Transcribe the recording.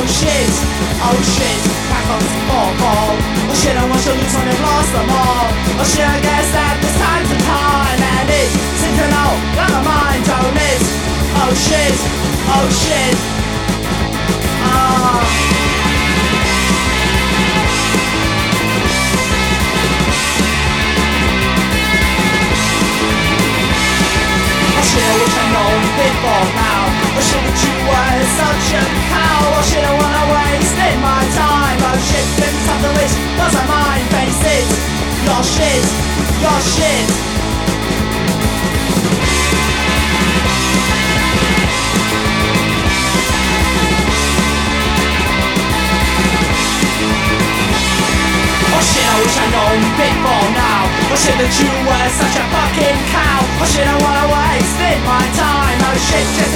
oh shit, back on to football. Oh shit, I want to lose when they've lost them all. Oh shit, I guess that this time's the time. And it seems to know that my mind don't miss. Oh shit, oh shit. Oh shit, I wish I'd known before now. Oh shit, that you were such a cow. Oh shit, I wanna waste my time. Oh shit, then something which doesn't mind. Face it, your shit, your shit. Oh shit, I wish I'd known before now. Oh shit, that you were such a fucking cow. Oh shit, I wanna waste my time. Oh shit, just